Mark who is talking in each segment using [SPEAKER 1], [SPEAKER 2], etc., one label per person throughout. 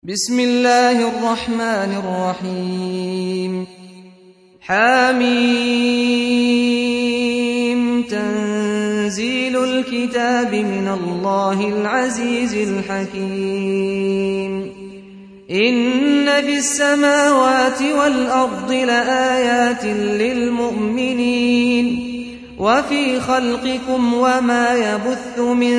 [SPEAKER 1] بسم الله الرحمن الرحيم حميم تنزيل الكتاب من الله العزيز الحكيم إن في السماوات والأرض لآيات للمؤمنين وفي خلقكم وما يبث من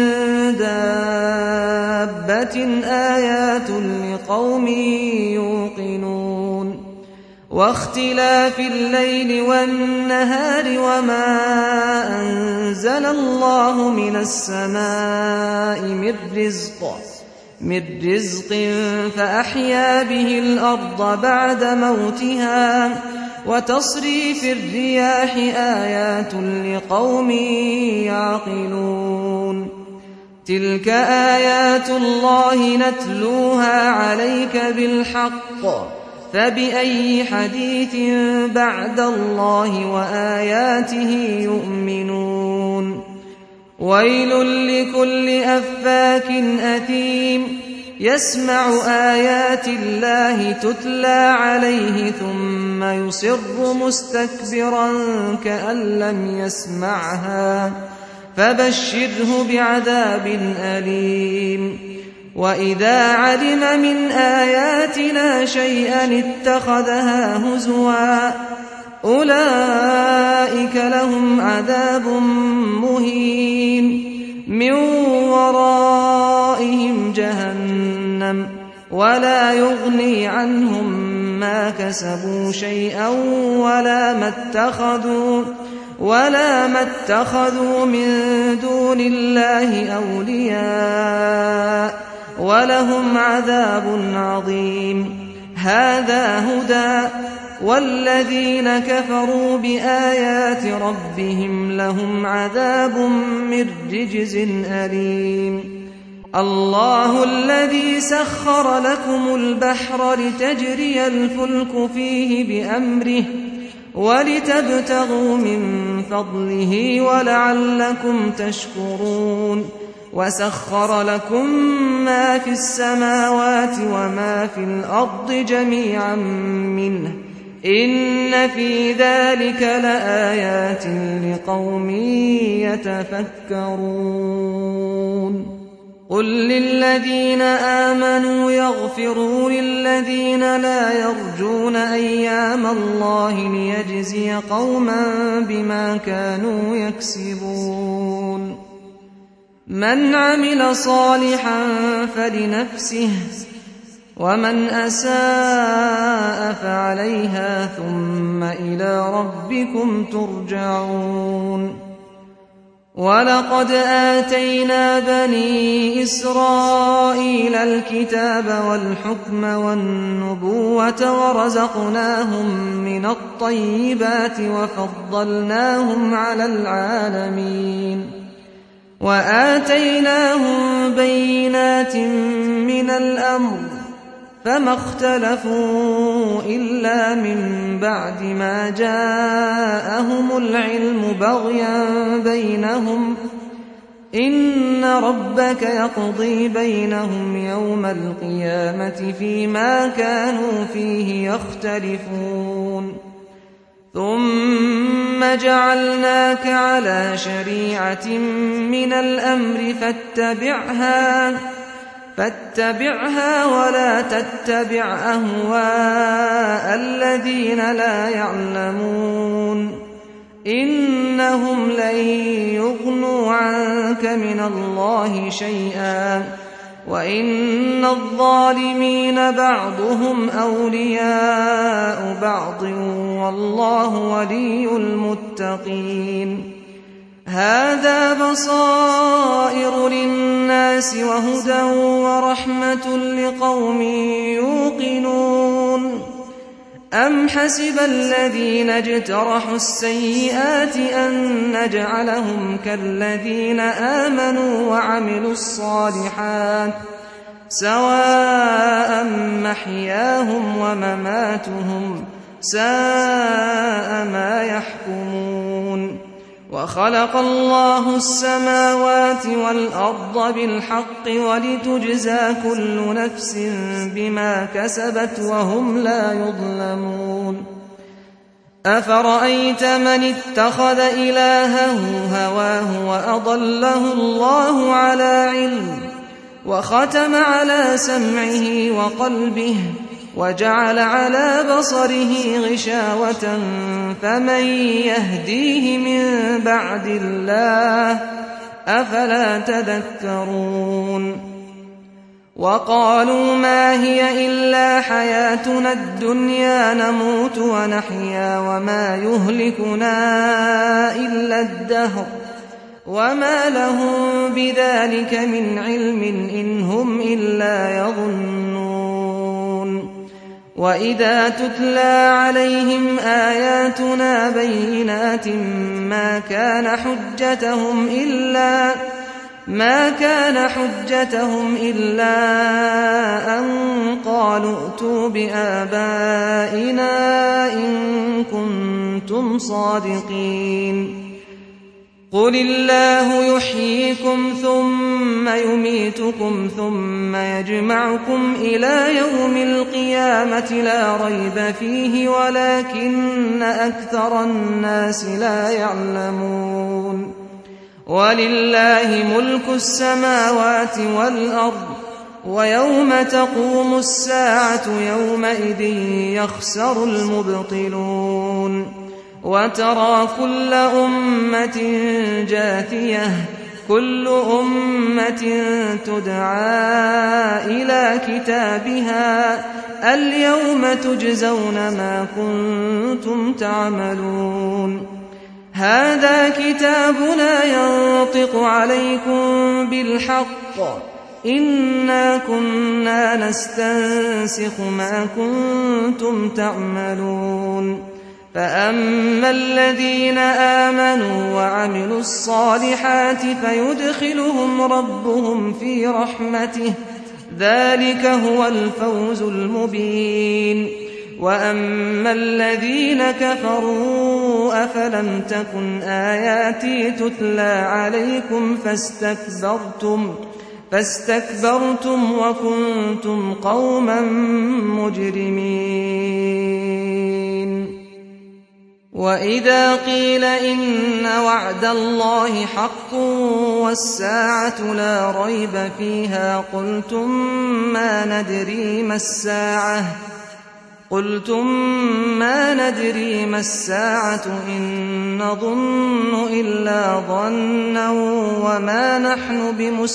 [SPEAKER 1] دابة آيات لقوم يوقنون واختلاف الليل والنهار وما أنزل الله من السماء من رزق فأحيا به الأرض بعد موتها وتصريف الرياح آيات لقوم يعقلون تلك آيات الله نتلوها عليك بالحق فبأي حديث بعد الله وآياته يؤمنون ويل لكل أفاك أثيم يسمع آيات الله تتلى عليه ثم يصر مستكبرا كأن لم يسمعها فبشره بعذاب أليم وإذا علم من آياتنا شيئا اتخذها هزوا أولئك لهم عذاب مهين من ورائهم جهنم ولا يغني عنهم ما كسبوا شيئا ولا ما اتخذوا من دون الله أولياء ولهم عذاب عظيم هذا هدى والذين كفروا بآيات ربهم لهم عذاب من رجز أليم الله الذي سخر لكم البحر لتجري الفلك فيه بأمره ولتبتغوا من فضله ولعلكم تشكرون وسخر لكم ما في السماوات وما في الأرض جميعا منه إن في ذلك لآيات لقوم يتفكرون قل للذين آمنوا يغفروا للذين لا يرجون أيام الله ليجزي قوما بما كانوا يكسبون من عمل صالحا فلنفسه ومن أساء فعليها ثم إلى ربكم ترجعون ولقد آتينا بني إسرائيل الكتاب والحكم والنبوة ورزقناهم من الطيبات وفضلناهم على العالمين وآتيناهم بينات من الأمر فما اختلفوا إلا من بعد ما جاءهم العلم بغيا بينهم إن ربك يقضي بينهم يوم القيامة فيما كانوا فيه يختلفون ثم جعلناك على شريعة من الأمر فاتبعها ولا تتبع أهواء الذين لا يعلمون إنهم لن يغنوا عنك من الله شيئا وإن الظالمين بعضهم أولياء بعض والله ولي المتقين هذا بصائر للناس وهدى ورحمة لقوم يوقنون أم حسب الذين اجترحوا السيئات أن نجعلهم كالذين آمنوا وعملوا الصالحات سواء محياهم ومماتهم ساء ما يحكمون وخلق الله السماوات والأرض بالحق ولتجزى كل نفس بما كسبت وهم لا يظلمون أفرأيت من اتخذ إلهه هواه وأضله الله على علم وختم على سمعه وقلبه وجعل على بصره غشاوة فمن يهديه من بعد الله أفلا تذكرون وقالوا ما هي إلا حياتنا الدنيا نموت ونحيا وما يهلكنا إلا الدهر وما لهم بذلك من علم إن هم إلا يظنون وإذا تتلى عليهم آياتنا بينات ما كان حجتهم إلا أن قالوا ائتوا بآبائنا إن كنتم صادقين قل الله يحييكم ثم يميتكم ثم يجمعكم إلى يوم القيامة لا ريب فيه ولكن أكثر الناس لا يعلمون ولله ملك السماوات والأرض ويوم تقوم الساعة يومئذ يخسر المبطلون وترى كل أمة جاثية كل أمة تدعى إلى كتابها اليوم تجزون ما كنتم تعملون هذا كتابنا ينطق عليكم بالحق إنا كنا نستنسخ ما كنتم تعملون فأما الذين آمنوا وعملوا الصالحات فيدخلهم ربهم في رحمته ذلك هو الفوز المبين وأما الذين كفروا أفلم تكن آياتي تتلى عليكم فاستكبرتم وكنتم قوما مجرمين وإذا قيل إن وعد الله حق والساعة لا ريب فيها قلتم ما ندري ما الساعة إن نظن إلا ظنا وما نحن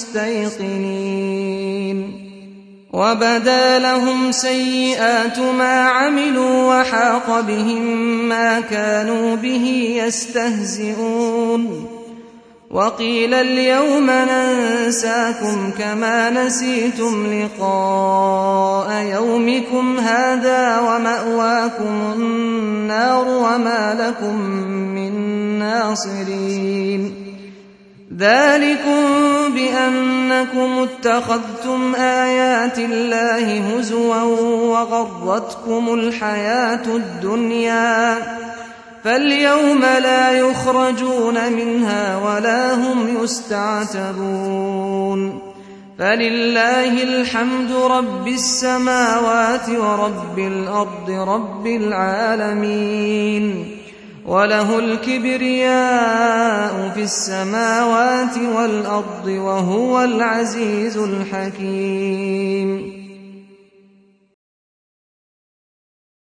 [SPEAKER 1] بمستيقنين وبدا لهم سيئات ما عملوا وحاق بهم ما كانوا به يستهزئون وقيل اليوم ننساكم كما نسيتم لقاء يومكم هذا ومأواكم النار وما لكم من ناصرين ذلكم بأنكم اتخذتم آيات الله هزوا وغرتكم الحياة الدنيا فاليوم لا يخرجون منها ولا هم يستعتبون فلله الحمد رب السماوات ورب الأرض رب العالمين وله الكبرياء في السماوات والأرض وهو العزيز الحكيم